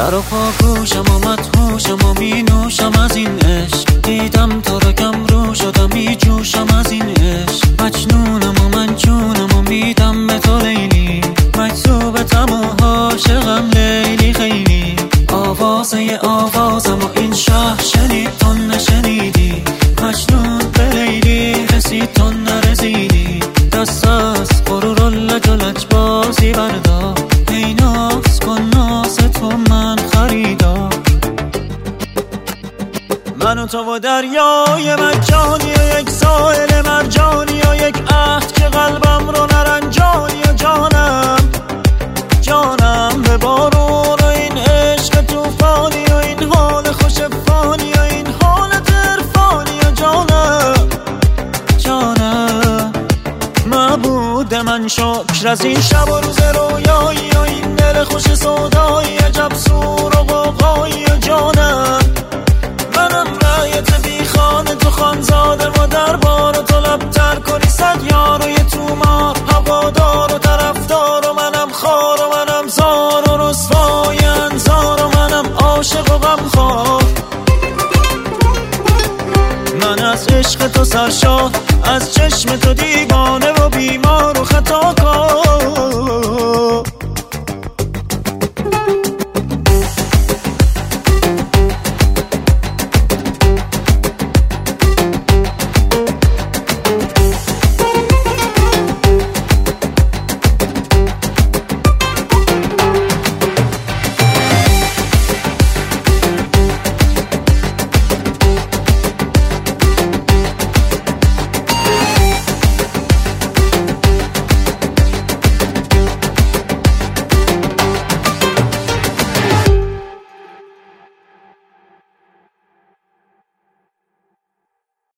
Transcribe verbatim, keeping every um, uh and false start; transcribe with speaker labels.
Speaker 1: سر و پاگوشم و مدهوشم و می نوشم از این عشق. دیدم تو رو کم رو شدم می جوشم از این عشق. مجنونم و من جونم و میدم به تو لیلی. مجذوبتم و عاشقم لیلی خیلی. آوازه آوازم و این شهر شنید تو نشنیدی. مجنون به لیلی رسید تو نرسیدی. دست از غرور و لج و لج بازی بردار. ای ناز کن ناز تو من خریدار. من و تو و دریای مجانی و یک ساحل مرجانی و یک عهد که قلبم رو نرنجانی و جانم جانم به بارون و این عشق توفانی و این حال خوش فانی و این حال ترفانی و جانم جانم معبود من شکر از این شب و روز رویایی و این دل خوش سودایی. عجب سور و غوغایی و جانم منم رایت بی خانه تو خانزاده و دربار. تو لبتر کنی صد یار و یه تومار هوادار و طرفدار و منم خار و منم زار و رسوای انظار و منم عاشق و غمخوار. من از عشق تو سرشار، از چشم تو دیوانه و بیمار و خطا